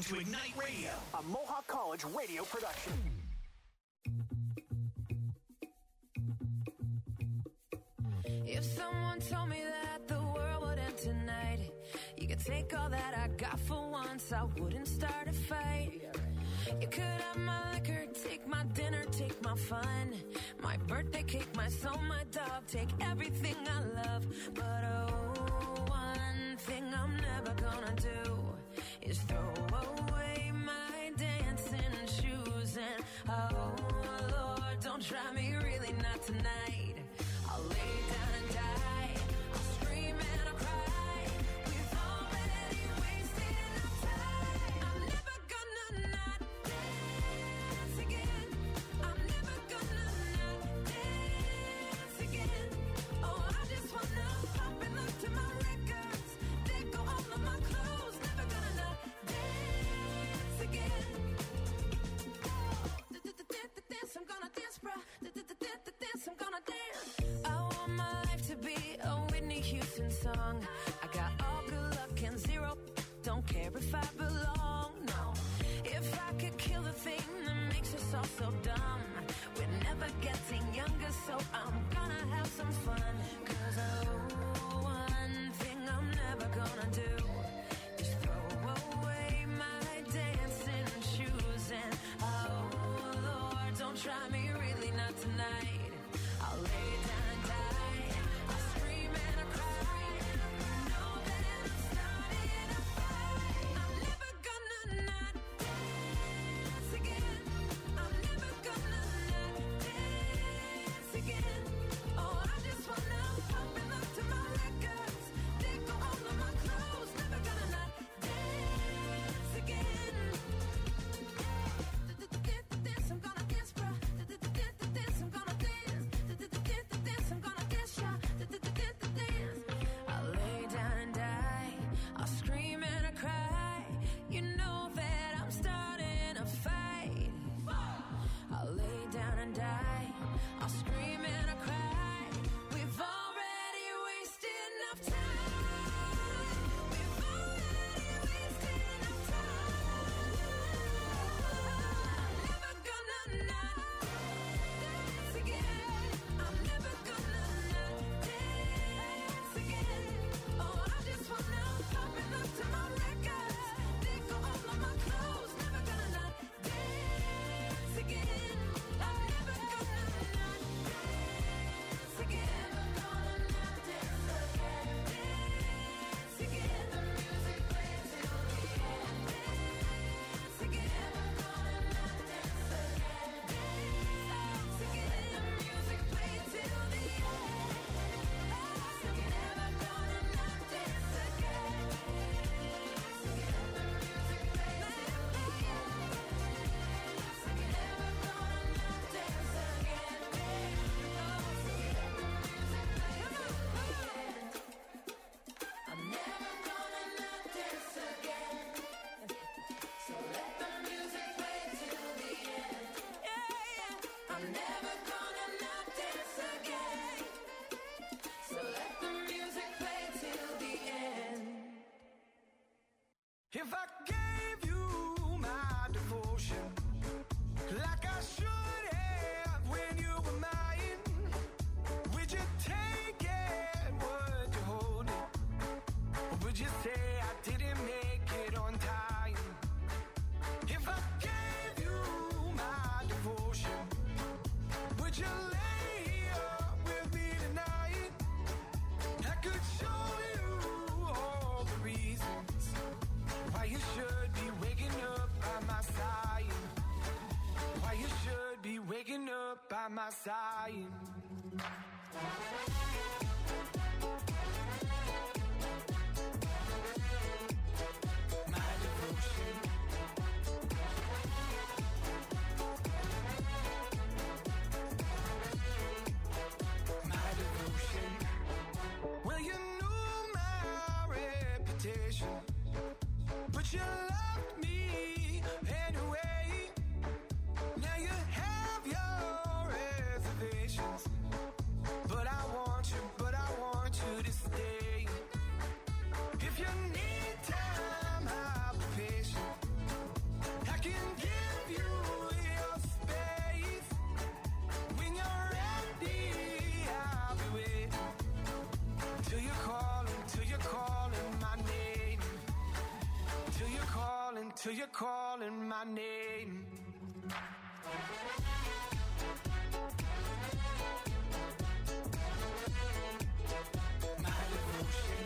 listening to Ignite Radio, a Mohawk College radio production. If someone told me that the world would end tonight, you could take all that I got for once, I wouldn't start a fight. You could have my liquor, take my dinner, take my fun, my birthday cake, my soul, my dog, take everything I love. But oh, one thing I'm never gonna do is throw away my dancing shoes. And oh Lord, don't try me, really not tonight. I'll lay down and die, I'll scream and I'll cry. We've already wasted enough time. I'm never gonna not dance again. I'm never gonna not dance again. Oh, I just wanna pop and look to my records, then go all of my clothes. Never gonna not dance again. Oh, dance, I'm gonna dance, bruh. Dance, I'm gonna dance. I want my life to be a Whitney Houston song. I got all good luck and zero, don't care if I belong, no. If I could kill the thing that makes us all so dumb, we're never getting younger, so I'm gonna have some fun. Cause oh, one thing I'm never gonna do is throw away my dancing shoes. And oh Lord, don't try me, really not tonight. I'll lay down and die, I'll scream and I'll cry. You know that I'm starting a fight. I'm never gonna not dance again. I'm never gonna not dance again. Oh, I just wanna pop and look to my records, then go all of my clothes. Never gonna not dance again. Dance, I'm gonna dance, bruh. Dance, I'm gonna dance. Dance, I'm gonna dance, yeah. Dance. I'll lay down and die, I'll scream and I cry. You know that I'm starting a fight. I'll lay down and die, I'll scream and I cry. We've already wasted enough time. We've already wasted enough time. I'm never gonna not dance again. I'm never gonna not dance again. Oh, I just wanna pop and look to my records, then go all of my clothes. Never gonna not dance again. I'm never gonna not dance again. Gonna not dance again. Dance again. The music plays till the end. Dance again. Gonna not dance again. Dance again. The music plays till the end. I'm never gonna not dance again. Dance again. The music plays till the end. I'm never gonna not dance again. I'm never gonna not dance again. So let the music play till the end. I'm never gonna not dance again. So let the music play till the end. If I gave you my devotion, like I should have when you were mine, would you take it? Would you hold it? Or would you say I didn't make it on time? If I gave you my devotion, would you lay here with me tonight? I could show you all the reasons why you should be waking up by my side. Why you should be waking up by my side. My devotion. My devotion. Well, you knew my reputation, but you loved me anyway. Now you have your reservations, but I want you to stay. If you need time, I'll be patient. till you're calling my name. My devotion.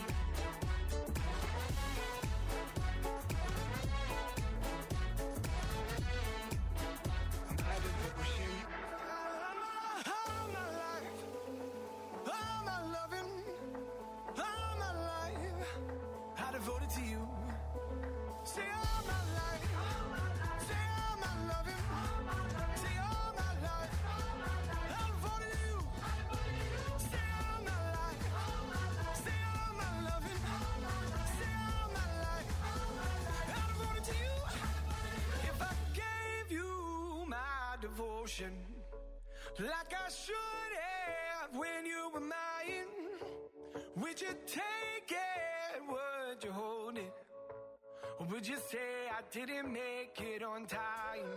My devotion. All my life, all my loving, all my life, I devoted to you. Say all my life, say all my loving, say all my life, I devoted to you. Say all my life, say all my loving, say all my life, I devoted to you. If I gave you my devotion, like I should have when you were mine, would you take it? Would you hold it? Or would you say I didn't make it on time?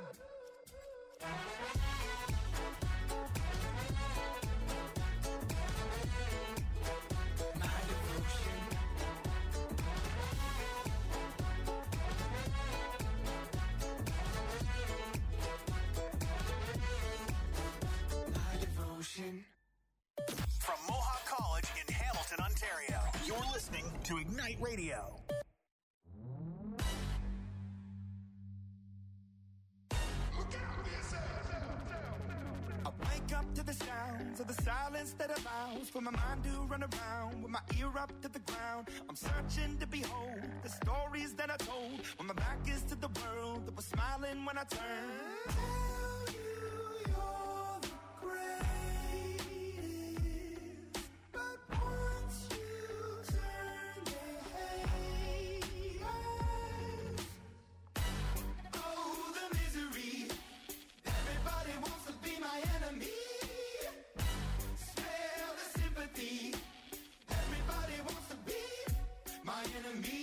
My devotion. My devotion. From Mohawk College in Hamilton, Ontario, you're listening to Ignite Radio. I wake up to the sounds of the silence that allows for my mind to run around with my ear up to the ground. I'm searching to behold the stories that I told when my back is to the world that was smiling when I turned. Tell you you're the greatest, but once you turn, they hate us. Oh, the misery. Everybody wants to be my enemy. Smell the sympathy. Everybody wants to be my enemy.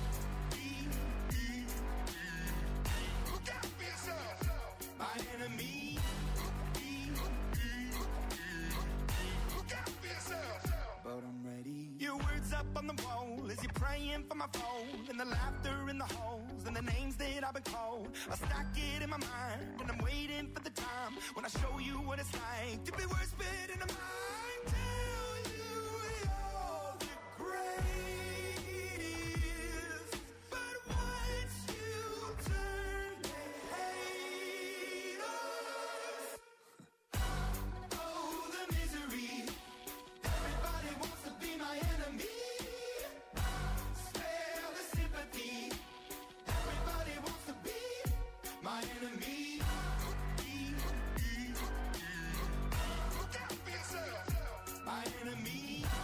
Look out for yourself. My enemy. Look out for yourself. But I'm ready. Your words up on the wall as you're praying for my phone, and the laughter in the halls and the names that I've been called. I stack it in my mind and I'm waiting for the time when I show you what it's like to be worse fit in a mind. Tell you you're the greatest, but once you turn, they hate us. Oh, the misery. Everybody wants to be my enemy. Spare the sympathy. Everybody wants to be my enemy. Look out for yourself. My enemy.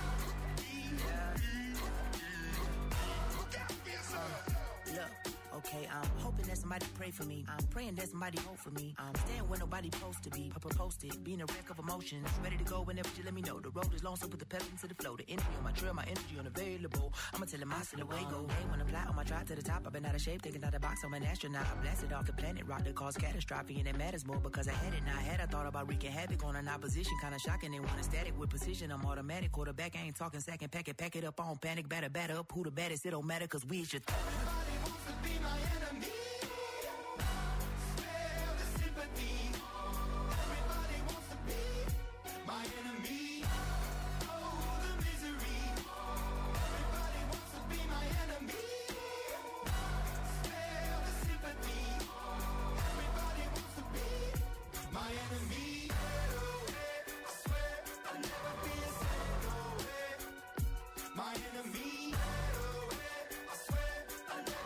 Look out for yourself. Look, okay, I'm hoping that somebody pray for me. I'm praying that somebody hope for me. I'm staying where nobody supposed to be. Posted, being a wreck of emotions. Ready to go whenever you let me know. The road is long, so put the pedal into the flow. The energy on my trail, my energy unavailable. I'ma tell him I still away go. Hey, when I fly on my drive to the top, I've been out of shape, thinking out the box. I'm an astronaut. I blasted off the planet, rock that caused catastrophe, and it matters more because I had it. Now I had I thought about wreaking havoc on an opposition, kinda shocking. They want a static with precision. I'm automatic, quarterback. I ain't talking second pack it up on panic, batter up. Who the baddest? It don't matter, cause we should. Everybody wants to be my enemy. Spare the sympathy. Everybody wants to be my enemy. Oh, the misery. Everybody wants to be my enemy. Spare the sympathy. Everybody wants to be my enemy. I swear I'll never be a my enemy. I swear I'll never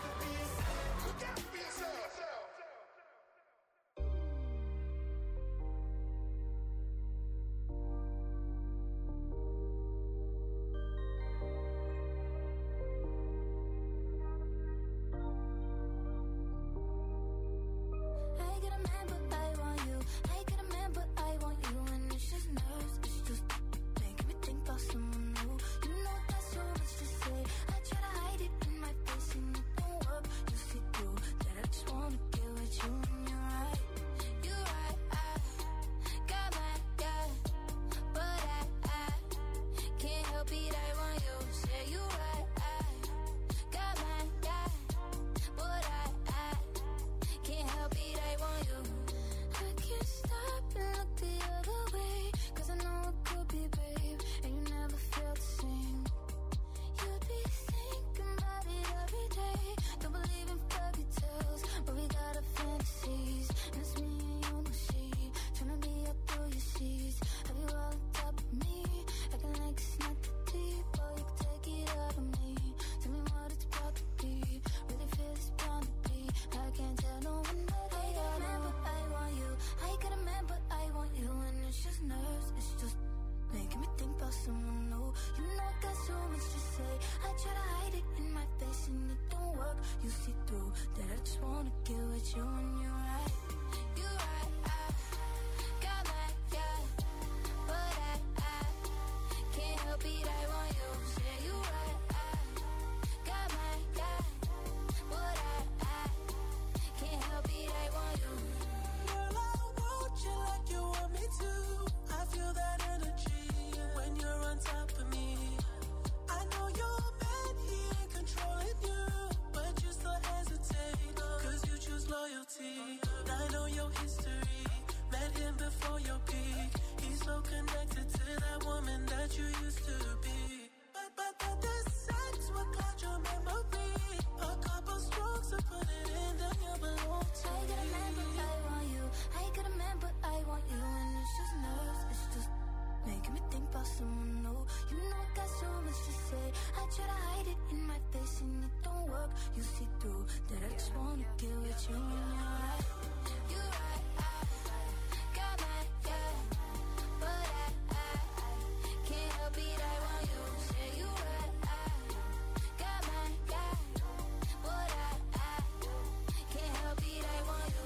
you see through that I just wanna get with you when you're right. You're right, got mad, yeah, but I can't help it, I want you. Say you right, got mad, yeah, but I can't help it, I want you. Girl, I want you like you want me to. I feel that energy when you're on top of me. I know your man, he ain't controlling you, but you still hesitate, cause you choose loyalty. I know your history, met him before your peak. He's so connected to that woman that you used to be. But the sex will cloud your memory. A couple strokes to put it in, then you belong to I got a man, but I want you. I got a man, but I want you. And it's just nerves, it's just making me think about someone new. You know I got so much to say. I try to hide it in my face and it don't work. You see through that I just wanna get with you when you're right. You're right, got mad, yeah, but I can't help it, I want you. Say you right, got mad, yeah, but I can't help it, I want you.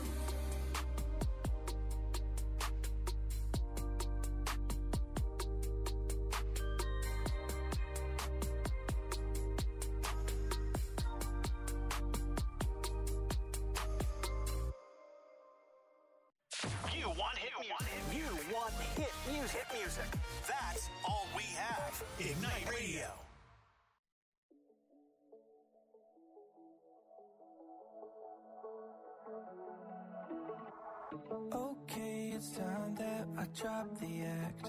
You want hit music. You want hit music. That's all we have. Ignite Radio. Okay, it's time that I drop the act.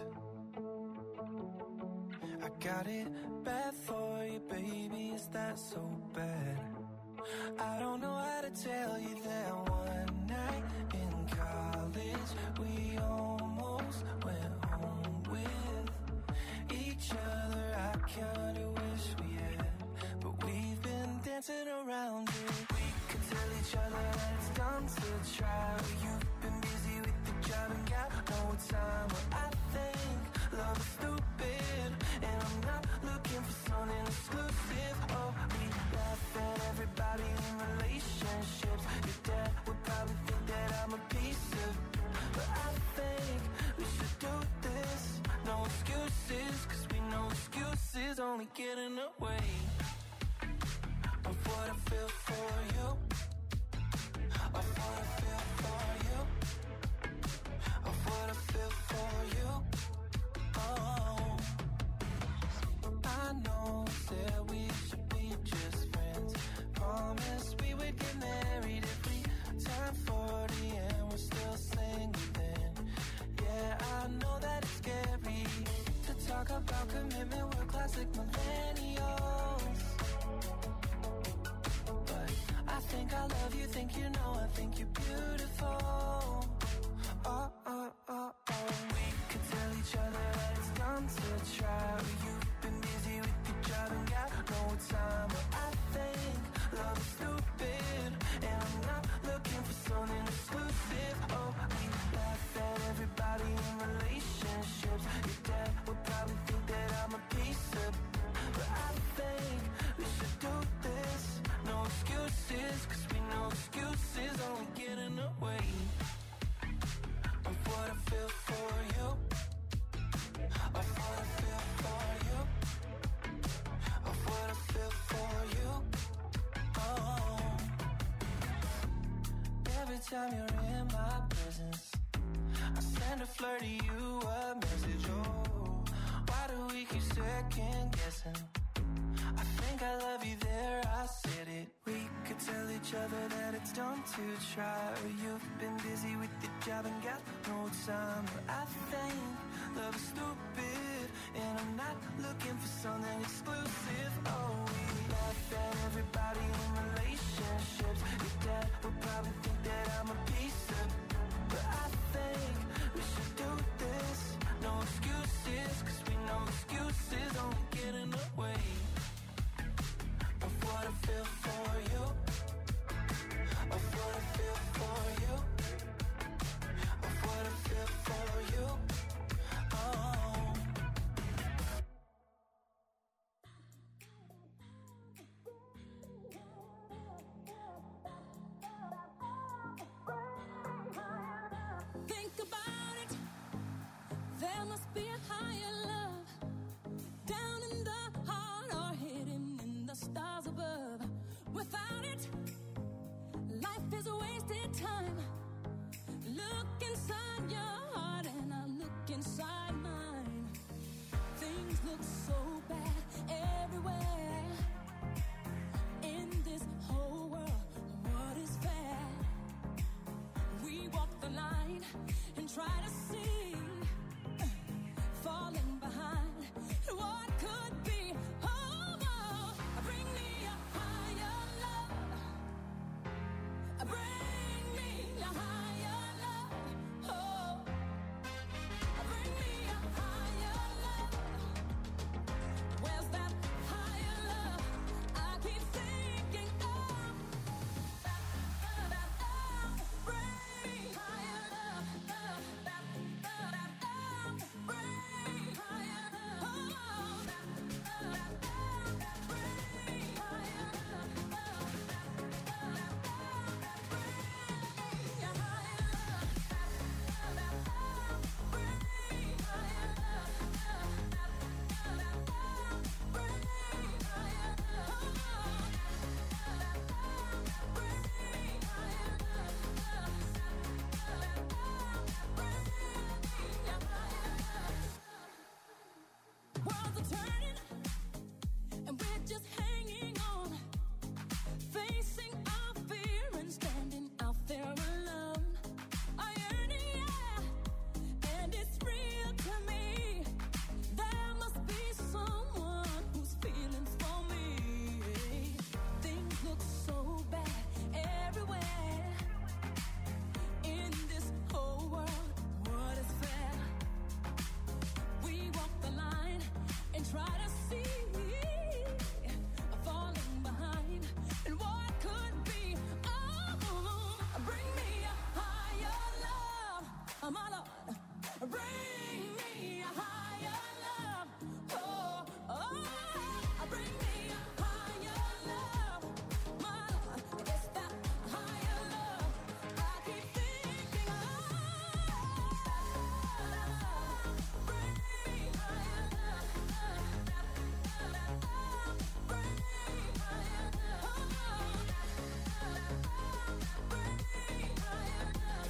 I got it bad for you, baby, is that so bad? I don't know how to tell you that one night in college we almost went home with each other. I kinda wish we had, but we've been dancing around it. We could tell each other that it's done to try. You've been busy with the job and got no time. But I think love is stupid, and I'm not looking for something exclusive. Oh, we laugh at everybody in relationships. Your dad would probably think that I'm a piece of, but I think we should do this. No excuses, cause we know excuses only get in the way of what I feel for you, of what I feel for you, of what I feel for you. Oh, I know that we should be just friends. Promised we would get married if we turn 40 and we're still single then. Yeah, I know that it's scary to talk about commitment, we're classic millennials. But I think I love you, think you know, I think you're beautiful. Oh, oh, oh, oh. We could tell each other that it's done to try. You've been busy with your job and got no time. But I think love is stupid, and I'm not looking for something exclusive. Oh, we laugh at everybody in relationships. Your dad would probably think that I'm a piece of, but I think we should do this. No excuses, cause we know excuses only get in the way of what I feel for you, of what I feel for you, of what I feel for you. Oh, every time you're in my presence, I send a flirty you a message. Oh, why do we keep second guessing? I think I love you there, I said it. We could tell each other that it's done to try. You've been busy with your job and got no time. But I think love is stupid, and I'm not looking for something exclusive. Oh, we laugh at everybody in relationships. Your dad would probably think that I'm a piece of, but I think we should do this. No excuses, cause we know excuses only get in the way of what I feel for you, of what I feel for you, of what I feel for you. Oh, look inside your heart and I look inside mine. Things look so bad everywhere. In this whole world, what is fair? We walk the line and try to see, falling behind what could be. Oh, oh, bring me a higher love. Bring me a higher love. Oh, bring me a higher love. Where's that higher love? I keep thinking of. Bring me higher love. Bring me higher love. Worlds are turning, and we're just hanging on, facing our fear and standing out there alone. I yearn, yeah, and it's real to me. There must be someone who's feeling for me. Things look so bad everywhere. In this whole world, what is fair? We walk the line and try to see, falling behind and what could be. Oh, bring me a higher love, my Lord. Bring me a higher love. Oh, oh, bring me a higher love, my Lord. It's that higher love I keep thinking of. Bring me higher love. Bring me higher love. Bring me higher love.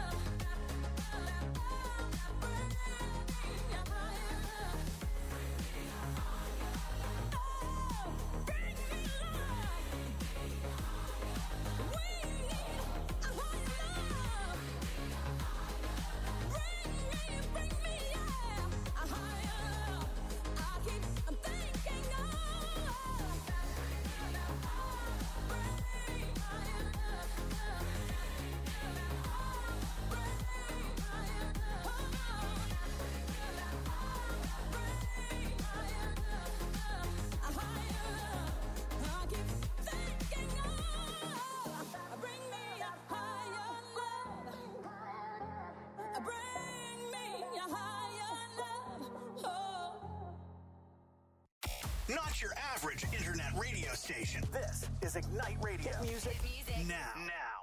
Not your average internet radio station. This is Ignite Radio. Hit music now.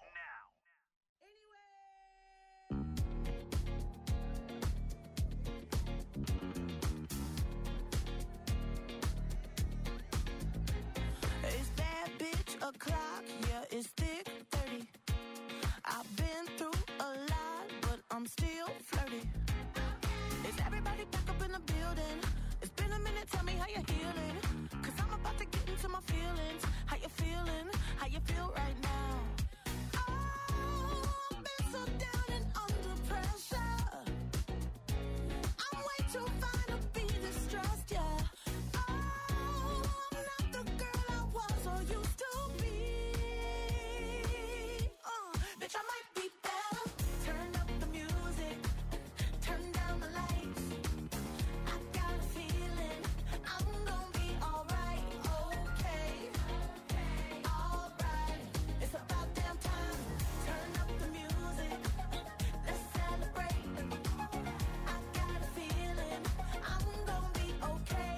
It's that bitch o'clock, yeah, it's thick 30. I've been through a lot, but I'm still flirty. Is everybody back up in the building? It's been a minute, tell me how you're healing. Cause I'm about to get into my feelings. How you feeling? How you feel right now? Oh, I've been so down and under pressure. I'm way too fine to be distressed, yeah. Oh, I'm not the girl I was or used to be. Bitch, I might be better. Turn up the music, turn down the lights. I got a feeling I'm gonna be alright, okay, alright. It's about damn time. Turn up the music, let's celebrate. I got a feeling I'm gonna be okay,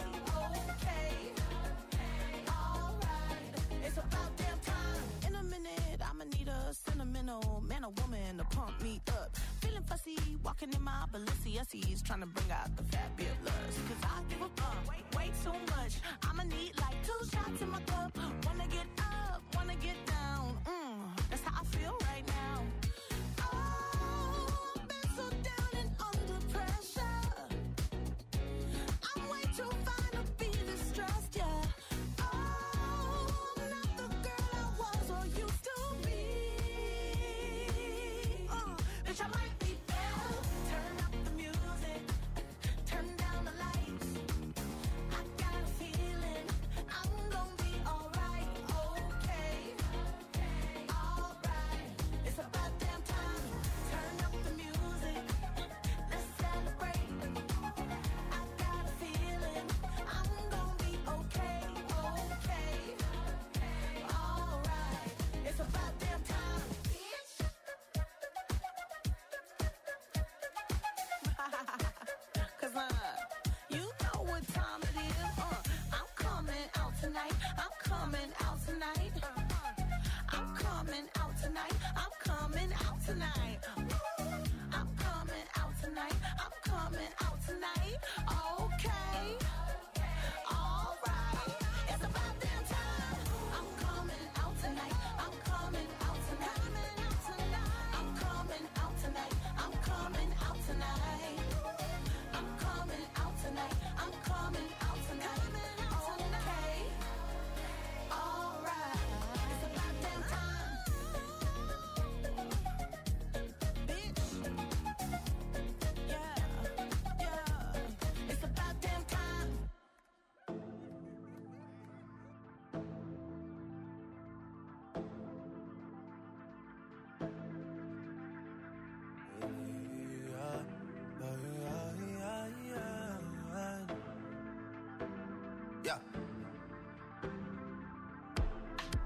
alright. It's about damn time. In a minute, I'ma need a sentimental man or woman to pump me up. Feeling fussy, walking in my Balenciennes, trying to bring out the fat bit lust. Cause I give a fuck, way too much. I'ma need like 2 shots in my cup. Wanna get up, wanna get down. That's how I feel right now. Oh,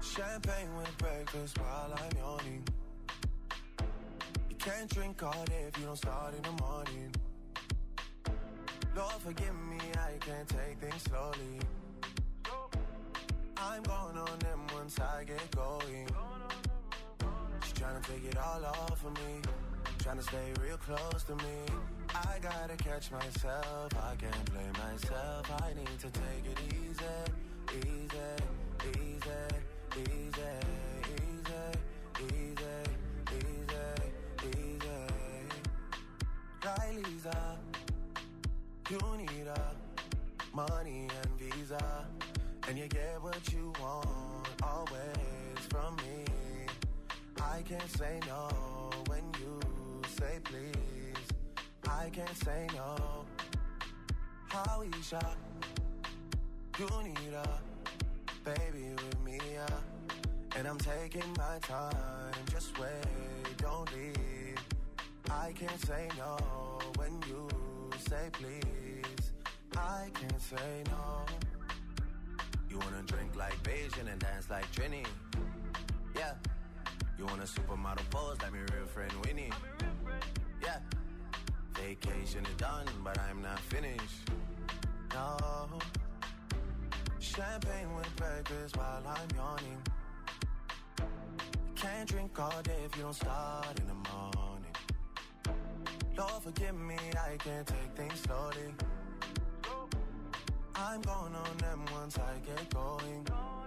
Champagne with breakfast while I'm yawning. You can't drink all day if you don't start in the morning. Lord forgive me, I can't take things slowly. I'm going on them once I get going. She's trying to take it all off of me, trying to stay real close to me. I gotta catch myself, I can't blame myself. I need to take it easy, easy, easy, easy, easy, easy, easy, easy. Right, Lisa, you need money and visa, and you get what you want always from me. I can't say no when you say please. I can't say no. How Isha, you need baby with me, and I'm taking my time. Just wait, don't leave. I can't say no when you say please. I can't say no. You wanna drink like Beijing and dance like Trini? Yeah. You want a supermodel pose like my real friend Winnie? Yeah. Vacation is done, but I'm not finished. No. Champagne with breakfast while I'm yawning. Can't drink all day if you don't start in the morning. Lord forgive me, I can't take things slowly. I'm going on them once I get going.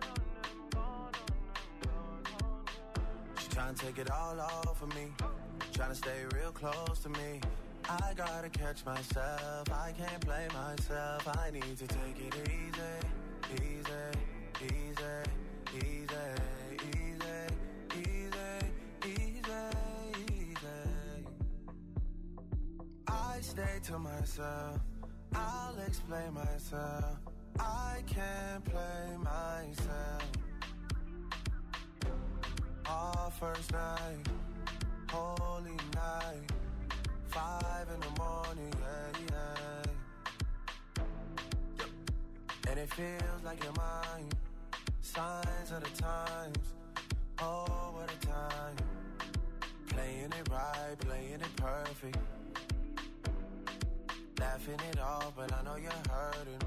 She's trying to take it all off of me, trying to stay real close to me. I gotta catch myself, I can't blame myself. I need to take it easy, easy, easy, easy, easy, easy, easy, easy. I stay to myself, I'll explain myself. I can't play myself. Our first night, holy night, 5 in the morning, yeah, yeah. And it feels like you're mine. Signs of the times, oh, what a time. Playing it right, playing it perfect. Laughing it off, but I know you're hurting.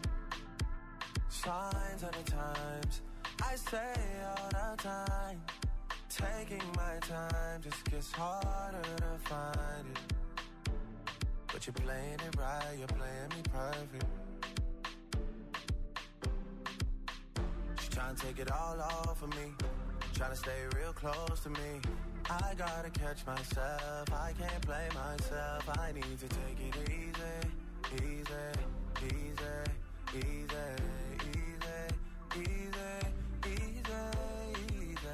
Signs of the times, I say all the time. Taking my time just gets harder to find it. But you're playing it right, you're playing me perfect. She's trying to take it all off of me, trying to stay real close to me. I gotta catch myself, I can't blame myself. I need to take it easy, easy, easy, easy, easy, easy, easy, easy.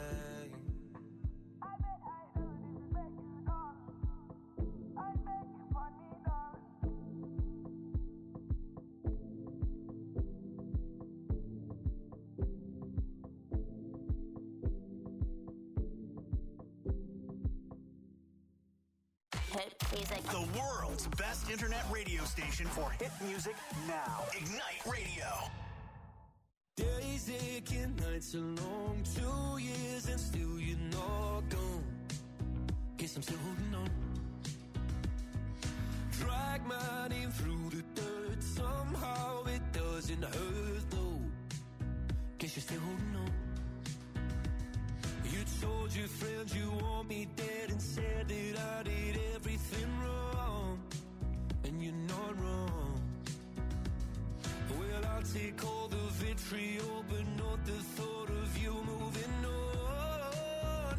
Hit music. The world's best internet radio station for hit music now. Ignite Radio. Days aching, nights are long, 2 years and still you're not gone. Guess I'm still holding on. Drag my name through the dirt, somehow it doesn't hurt though. Guess you're still holding on. You told your friends you want me dead and said that I did everything wrong. And you're not wrong. Well, I'll take all the vitriol, but not the thought of you moving on.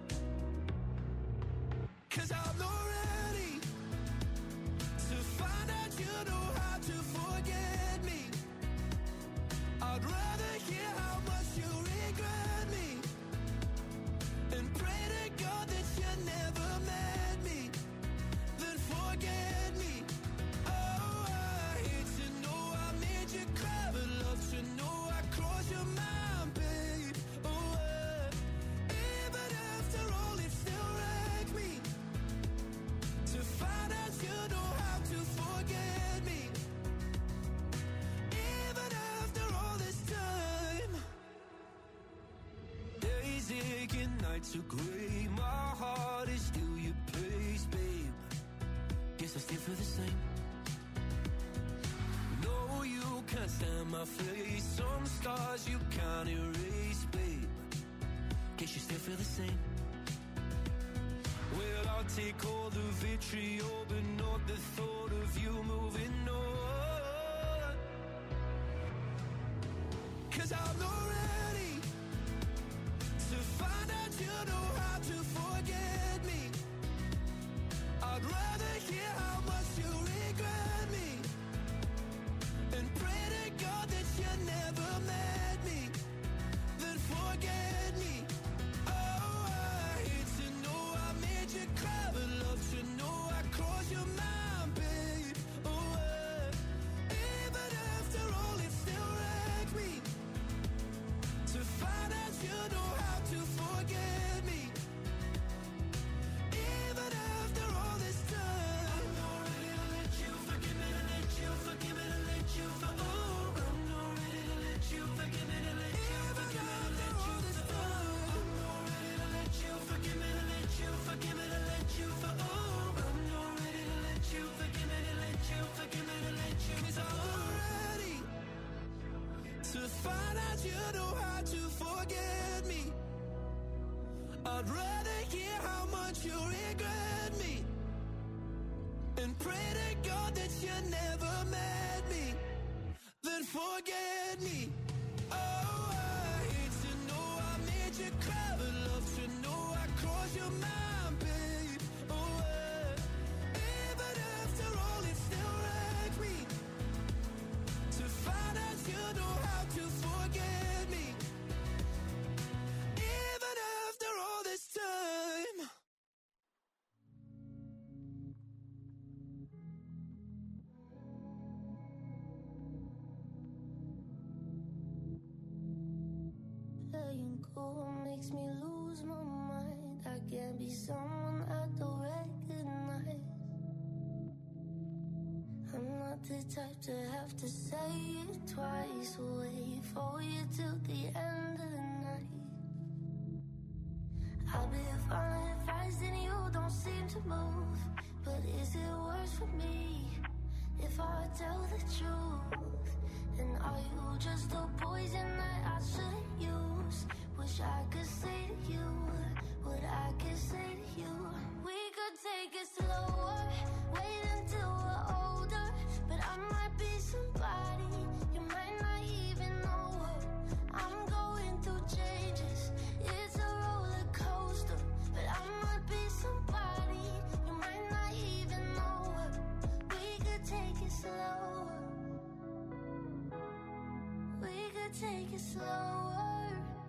'Cause I'm not ready to find out you know how to forget me. I'd rather hear how much you regret me and pray to God that you never met me, then forget me. Oh, I hate to know I made you cry, but love to know I crossed your mind, babe. Oh, even after all, it still wrecked me. making nights are gray. My heart is still your place, babe. Guess I still feel the same. No, you can't stand my face. Some stars you can't erase, babe. Guess you still feel the same. Well, I'll take all the vitriol, but not the thought of you moving on. 'Cause I'm not ready to find out you know how to forget me. I'd rather hear how much you regret me and pray to God that you never met me than forget me. Oh, I hate to know I made you cry, but love to know I crossed your mind, babe. Oh, even after all, it still wrecks me to find out you know how to forget me. Even after all this time, I'm not ready to let you forgive me, to let you forgive me, to let you oh, I'm not ready to let you forgive me, to let you forgive me, to let you I'm not ready to let you forgive me, to let you forgive me, to let you oh, I'm not ready to let you forgive me, to let you forgive me, to let you 'cause I'm not ready to find out you know how to forget me. I'd rather hear how much you regret me and pray to God that you never met me than forget me. Oh, I hate to know I made you cry, but love to know I crossed your mind, babe. Oh, even after all, it still wrecks me to find out you know how to forget me. Even after all this time. Letting go makes me lose my mind. I can't be someone I don't recognize. I'm not the type to have to say it twice. Wait for you till the end of the night. I've been following advice and you don't seem to move. But is it worse for me if I tell the truth? And are you just a poison that I shouldn't use? Wish I could say to you what I could say to you. We could take it slower, wait until we're older. But I might be somebody you might not even know her. I'm going through changes, it's a roller coaster. But I might be somebody you might not even know her. We could take it slower. We could take it slower.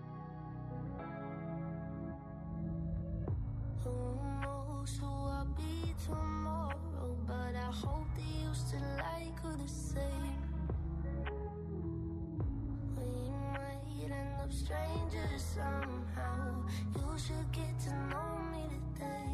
Who knows who I'll be tomorrow? But I hope that you still like her the same. We might end up strangers somehow. You should get to know me today.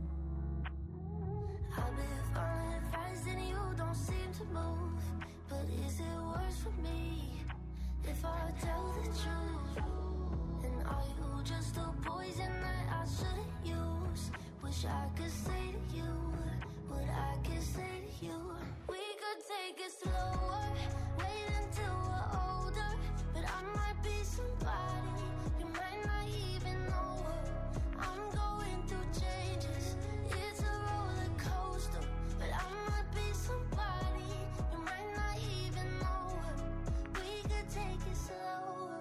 I've been following advice and you don't seem to move. But is it worse for me if I tell the truth? And are you just a poison that I shouldn't use? Wish I could say to you what I could say to you. We could take it slower, wait until we're older. But I might be somebody you might not even know her. I'm going through changes, it's a roller coaster. But I might be somebody you might not even know her. We could take it slower.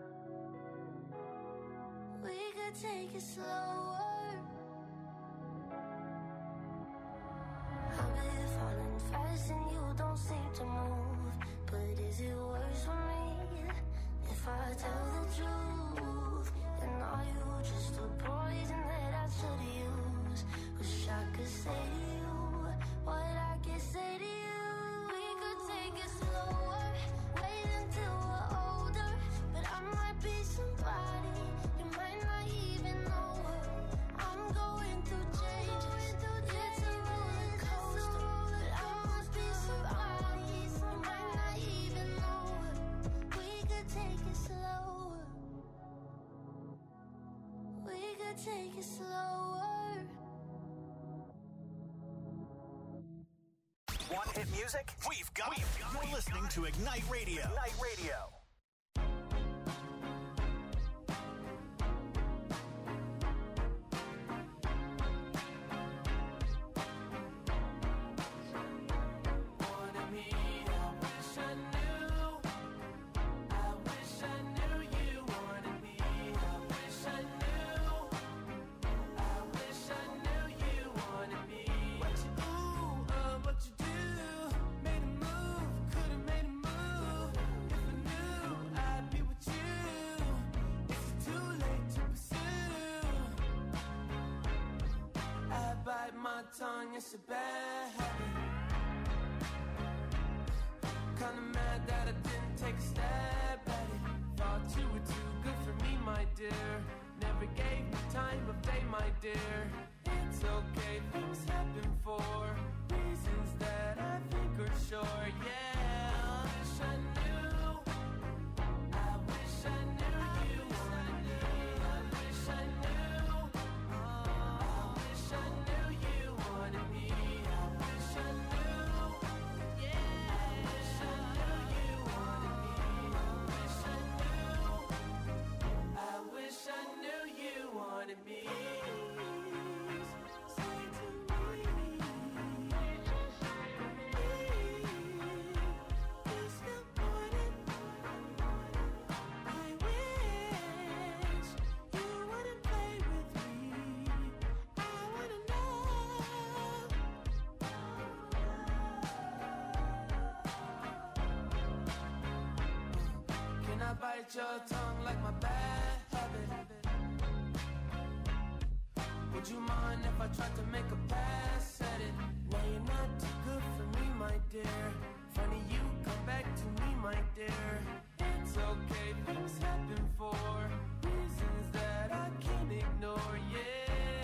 We could take it slower. I've been falling fast and you don't seem to move. But is it worse for me if I tell the truth? And are you just a poison that I should use? Wish I could say to you what I could say to you. We could take it slower, wait until we're older. But I might be somebody you might not even know her. I'm going through changes, it's a roller coaster. But I must be somebody you might not even know her. We could take it slower. to take it slower. Want hit music? We've got it. You're listening to Ignite Radio. Ignite Radio. Tongue, it's a bad habit. Kinda mad that I didn't take a stab at it. Thought you were too good for me, my dear. Never gave me time of day, my dear. It's okay, things happen for reasons that I think are sure, yeah. I wish I knew. I wish I knew you wanted me. I wish I knew. I wish I knew you wanted me. I wish I knew. Yeah. I wish I knew you wanted me. I wish I knew. I wish I knew you wanted me. Say to me. You still want it. I wish you wouldn't play with me. I wanna know. Can I bite your tongue like my bad habit? Would you mind if I tried to make a pass at it? Now you're not too good for me, my dear. Funny you come back to me, my dear. It's okay, things happen for reasons that I can't ignore, yeah.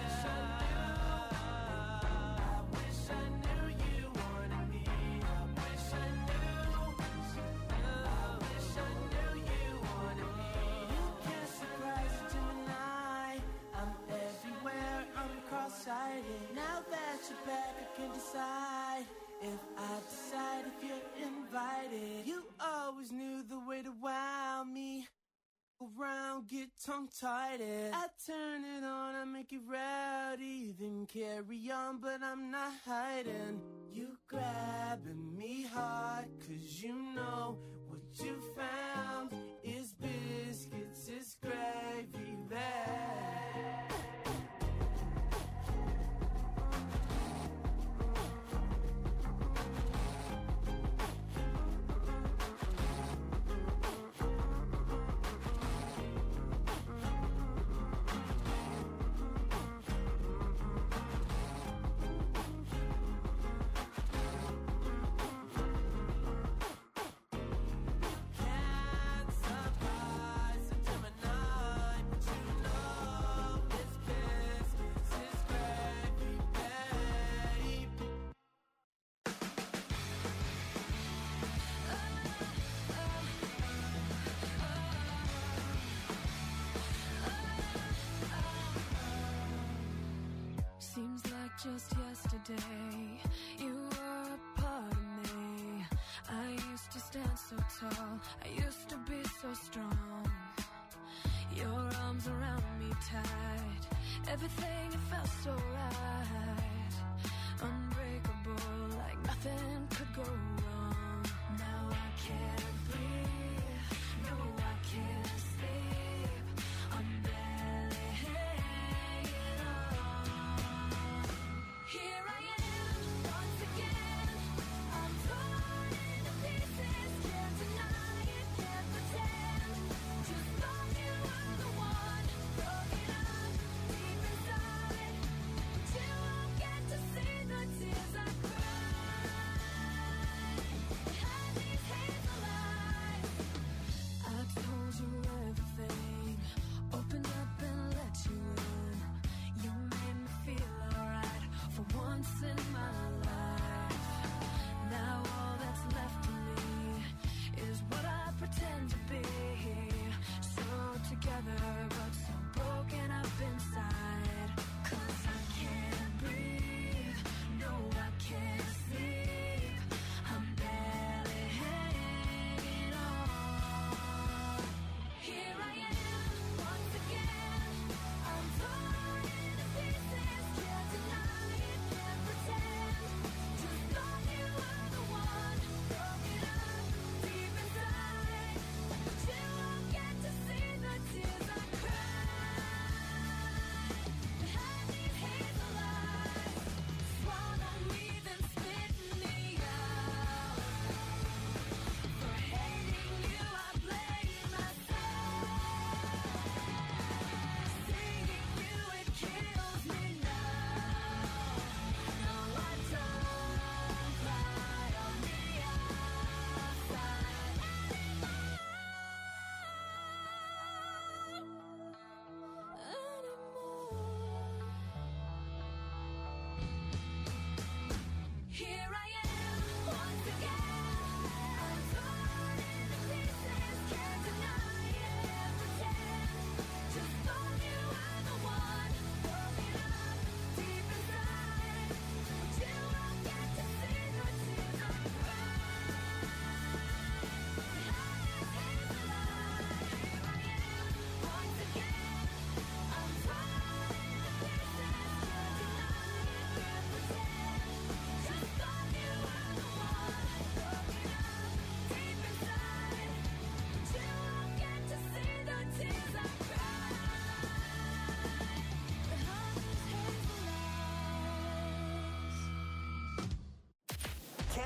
I wish I knew you wanted me. I wish I knew. I wish I knew you wanted me. You can't surprise a Gemini. I'm everywhere, I'm cross-sighted. Now that you're back, I can decide if I decide if you're invited. You always knew the way to wow me. Around, get tongue-tied. I turn it on, I make it rowdy. Then carry on, but I'm not hiding. You grabbing me hard, 'cause you know what you found is biscuits, is gravy bag. Can't surprise a Gemini, but you know it's biscuits, it's gravy, babe. Seems like just yesterday you were a part of me. I used to stand so tall, I used to be so strong. Your arms around me tight, everything it felt so right. Unbreakable, like nothing could go wrong. Now I can't breathe, no I can't sleep. I'm barely hanging on. Here I am, once again. I'm torn into pieces, can't deny it, can't pretend. Just thought you were the one, broken up deep inside. But you won't get to see the tears I cry.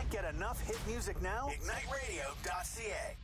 Can't get enough hit music now? IgniteRadio.ca.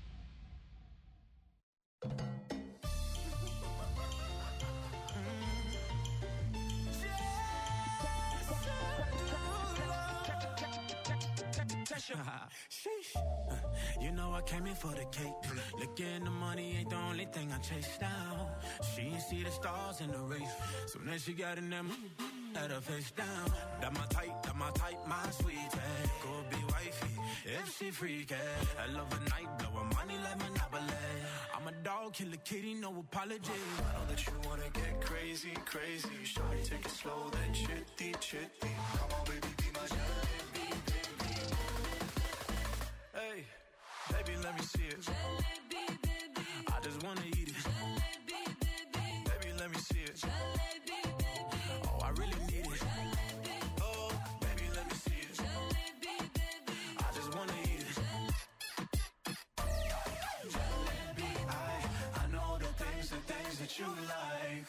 Sheesh. You know I came in for the cake. Looking the money ain't the only thing I chase down. She ain't see the stars in the race. Soon as she got in them, had her face down. That my type, my sweetie. Could be wifey if she freaky. I love a night, blowin' money like Monopoly. I'm a dog, kill a kitty, no apology. I know that you wanna get crazy, crazy. Shawty, take it slow, then chitty, chitty. Come on, baby, be my jalebi, baby. Hey, baby, let me see it. Jalebi, baby. I just wanna eat it. Jalebi, baby. Baby, let me see it. Jalebi, baby. Oh, I really need it. Jalebi. Oh, baby, let me see it. Jalebi, baby. I just wanna eat it. Jalebi, I know the things that you like.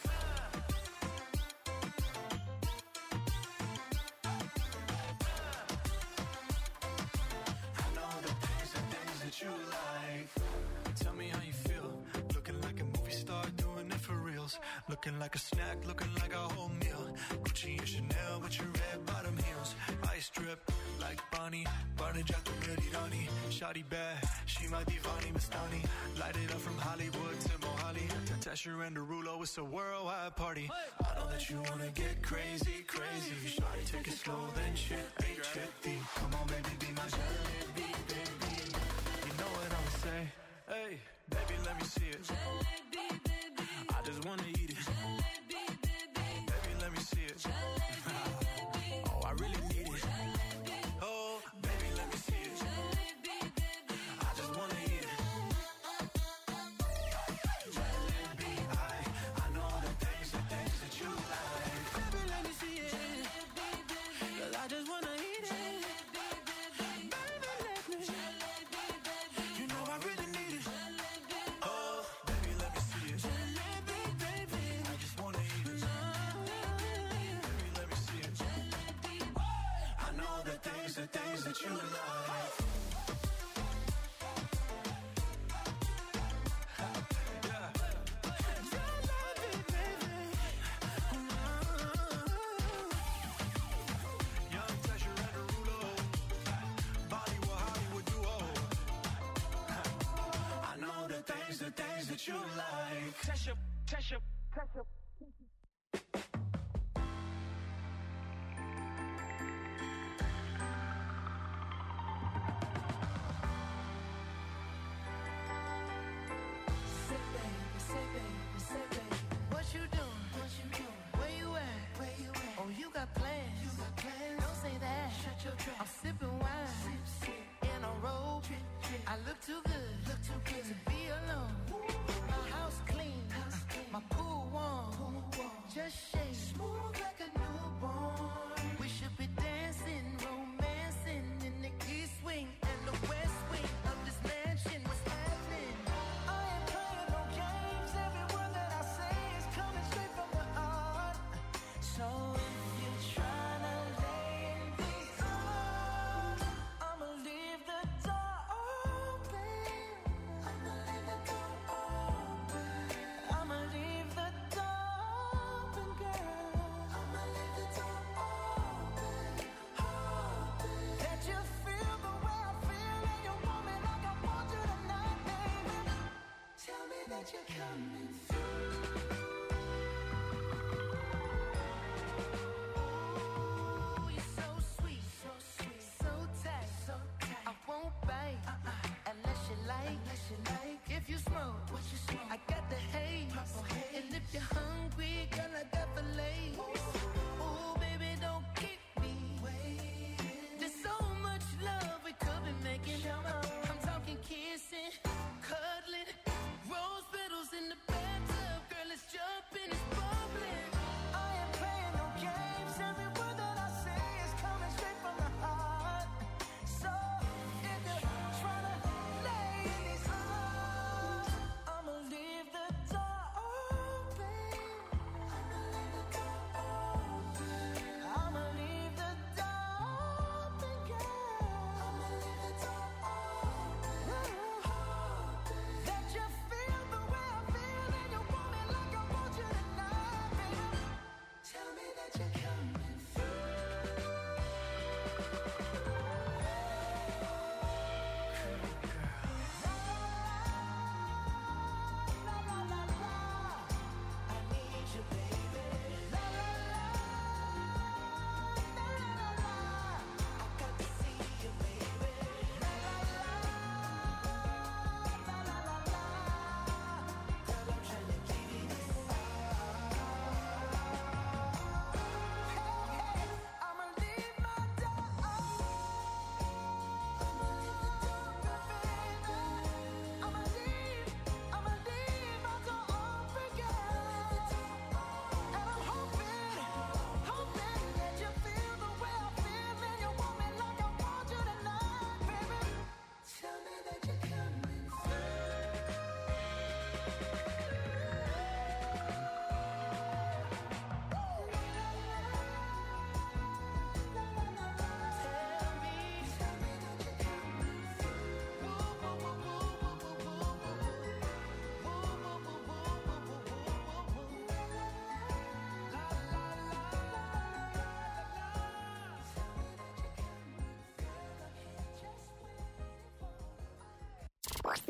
I know the things that you like. Tell me how you feel. Looking like a movie star, doing it for reals. Looking like a snack, looking like a whole meal. Gucci and Chanel with your red bottom heels. Ice drip like Bonnie. Barney Jack the ready Donnie. Shawty bad, she my divani Mastani. Light it up from Hollywood to Mohali. Tasha and Derulo, it's a worldwide party. I know that you wanna get crazy, crazy. Shawty, take it slow, then chitty, chitty. Come on, baby, be my jalebi, baby. You know what I'ma say? Hey, baby, let me see it. Jalebi, baby. I just wanna eat it. Jalebi, baby. Baby, let me see it. Oh, I really need it. Oh, baby, let me see it. I just wanna eat it. Jalebi, I know the things that you like. Baby, let me see it. 'Cause I just wanna eat it. Baby, let me. You know I really need it. Oh, baby, let me see it. Baby, I just wanna eat it. Baby, let me see it. I know the things that you like. Young Tasha and Derulo. Bollywood, Hollywood duo. I know the things that you like. Tasha. What you doing? Where you at? Oh, you got plans. Don't say that. I'm sipping wine in a robe. I look too good to be alone. My house clean, my pool warm. Just shake smooth like a newborn. We should be dancing, romancing in the east wing and the west wing of this mansion. What's happening? I ain't playing no games. Every word that I say is coming straight from the heart. So if you're trying to lay in these arms, I'ma leave the door open. I'ma leave the door open. I'ma leave the door open, girl. I'ma leave the door open. That you feel the way I feel and you want me like I want you tonight, baby. Tell me that you're coming through. You're so sweet, so tight. I won't bite unless you like. If you smoke, I got the haze. And if you're hungry, girl, I got the lace. Ooh, baby, don't keep me waiting. There's so much love we could be making. I'm talking kissing, cuddling, rose petals in the bathtub. Girl, it's just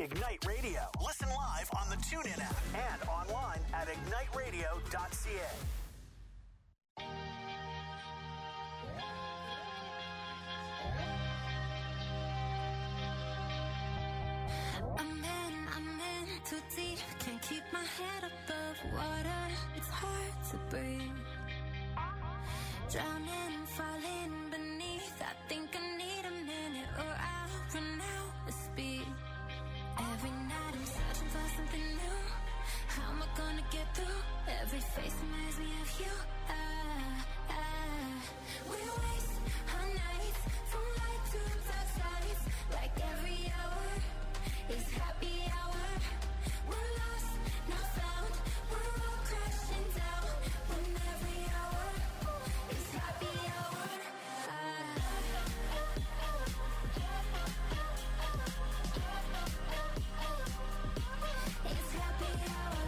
Ignite Radio. Listen live on the TuneIn app and online at igniteradio.ca. I'm in too deep. Can't keep my head above water. It's hard to breathe. Drowning, falling beneath. I think I need a minute or I'll run out of speed. Every night I'm searching for something new. How am I gonna get through? Every face reminds me of you. We waste our nights from light to dark sides. Like every hour is happy hour. We're lost, not found. We're all crashing down. When every hour is happy hour. It's happy hour.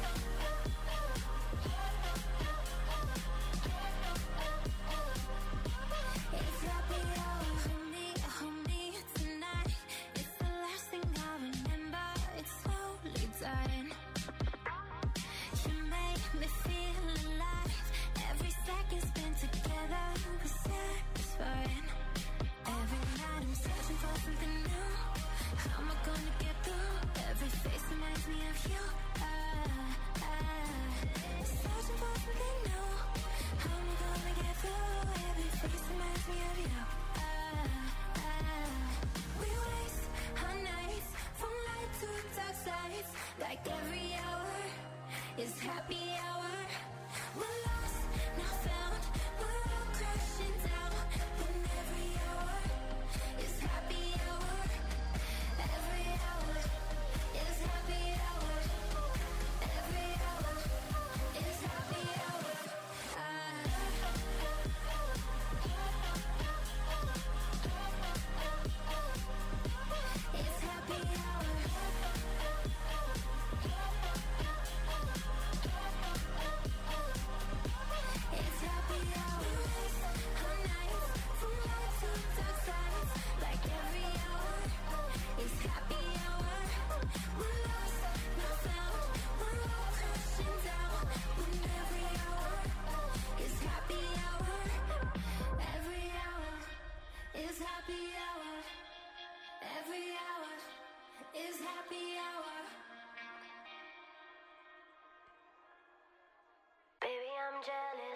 It's happy hour. Hold me tonight. It's the last thing I remember. It's slowly dying. You make me feel alive. Every second spent together was satisfying. Every night I'm searching for something new. How am I gonna get through? Every face reminds me of you. Searching for something new. How am I gonna get through? Every face reminds me of you. We waste our nights from light to dark sides. Like every hour is happy hour. We're lost, not found. We're all crashing down. When every hour is happy hour. Every hour is happy hour. Every hour is happy hour. It's happy hour. It's happy hour. Our nights from light to dark sides. Like every hour is happy hour. We're lost, not found. We're all crashing down. When every hour is happy hour. Every hour is happy hour. Every hour is happy hour. Baby, I'm jealous.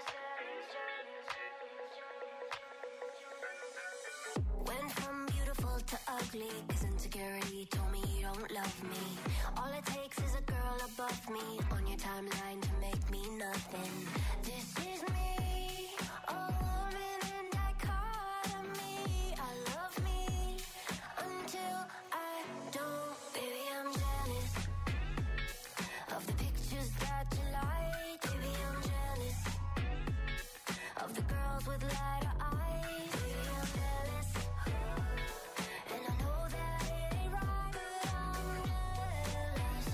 Went from beautiful to ugly, 'cause insecurity told me you don't love me. All it takes is a girl above me on your timeline to make me nothing. This is me, a woman in dichotomy. I love me until I don't. Baby, I'm jealous of the pictures that you like. Baby, I'm jealous of the girls with lighter eyes. Baby, I'm jealous, and I know that it ain't right, but I'm jealous,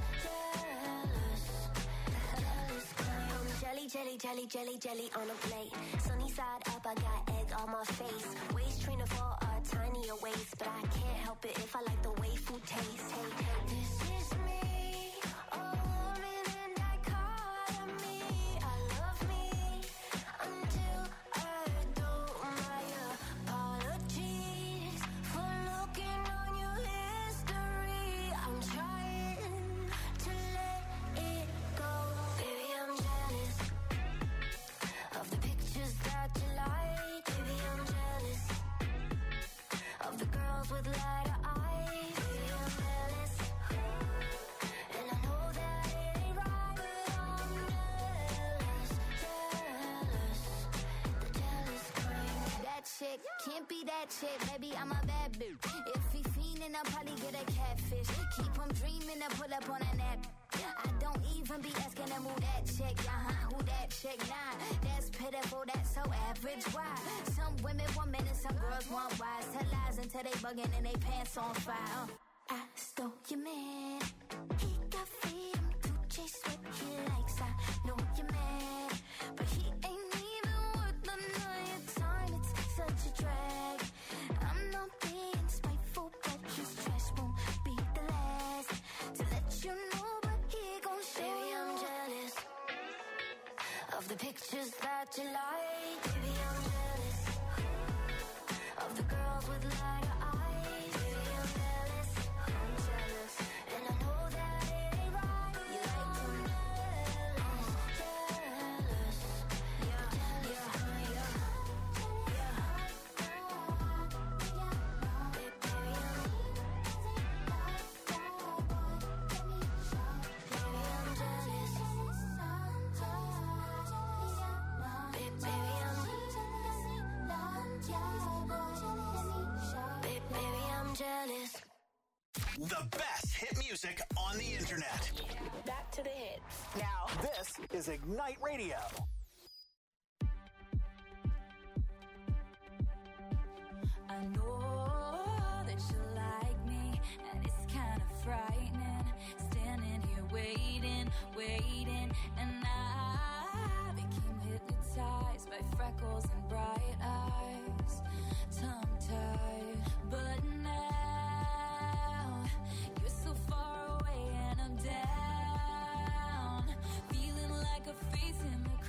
jealous kind. I'm jelly on a plate. Sunny side up, I got egg on my face. Waist trainer for a tinier waist, but I can't help it if I like the way food tastes. Hey, this is me, a woman in dichotomy. I love me until I don't. My apologies for looking on your history. I'm trying to let it go. Baby, I'm jealous of the pictures that you like. Baby, I'm jealous of the girls with lighter eyes. Baby, I'm jealous, and I know that it ain't right, but I'm jealous, the jealous kind. That chick can't be that chick, baby, I'm a bad bitch. If he fiendin', I'll probably get a catfish. Keep him dreaming and pull up on a nap. I don't even be asking him who that chick, who that chick, nah. That's pitiful, that's so average, why? Some women want men and some girls want wise. Tell lies until they bugging and they pants on fire. I stole your man, he got freedom to chase what he likes. I know you're mad, but he ain't even worth none of your time. It's such a drag. I'm not being spiteful, but his trash won't be the last. of the pictures that you like. Baby, I'm jealous of the girls with lighter eyes. Baby, I'm jealous, and I know that it ain't right. You like them jealous, yeah, jealous. The best hit music on the internet. Back to the hits. Now, this is Ignite Radio. I know that you like me, and it's kind of frightening. Standing here waiting, and I became hypnotized by freckles and bright eyes, tongue-tied. But now you're so far away, and I'm down, feeling like a face in the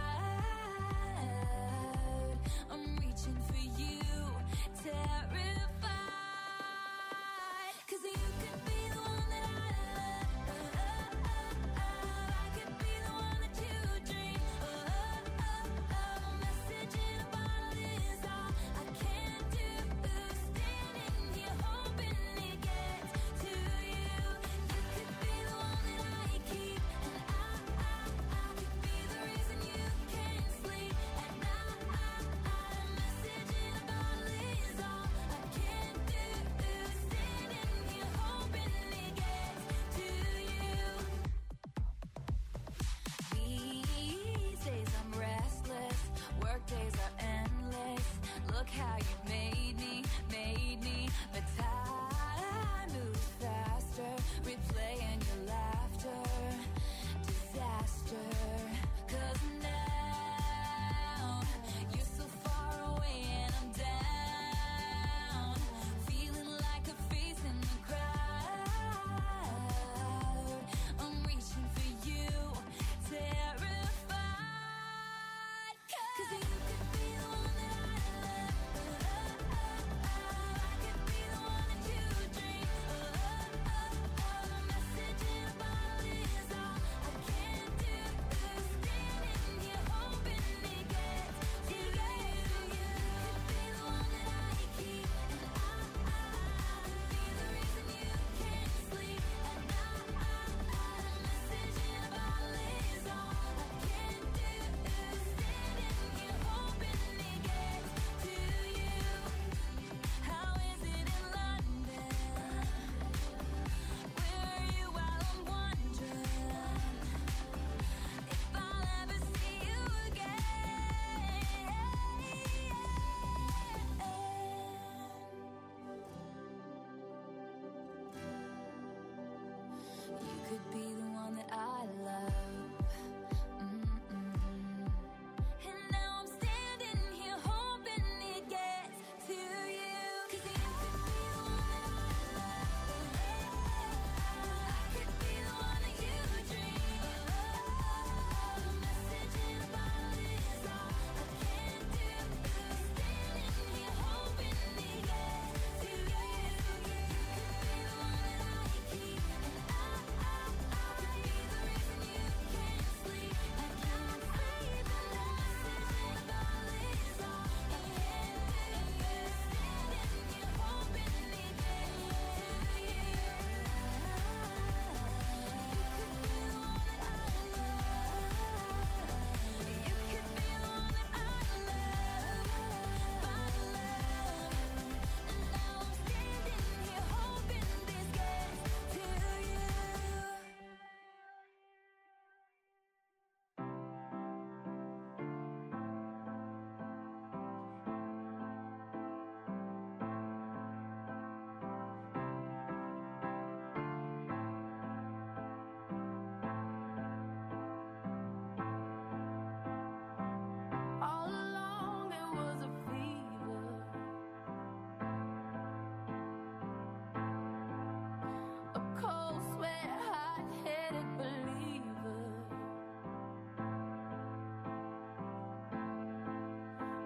crowd. I'm reaching for you, terrified, 'cause you could be the one that I love. I could be the one that you dream. Message in a bottle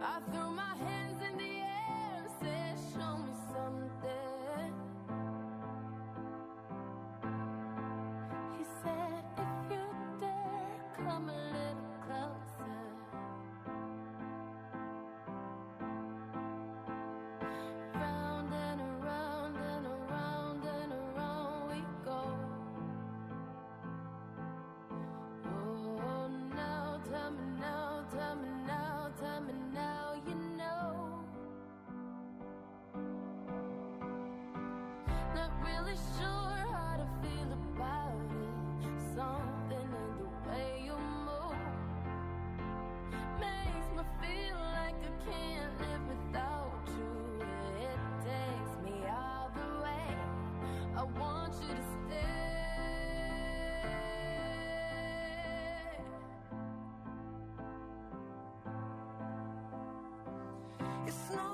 I threw my hands in the air and said, show me something. He said, if you dare, come a little closer. Round and around and around and around we go. Oh, now, tell me now, tell me now, tell me now, you know. Not really sure how to feel about it. Something in the way you move makes me feel like I can't live without you. It takes me all the way. I want you to stay. It's not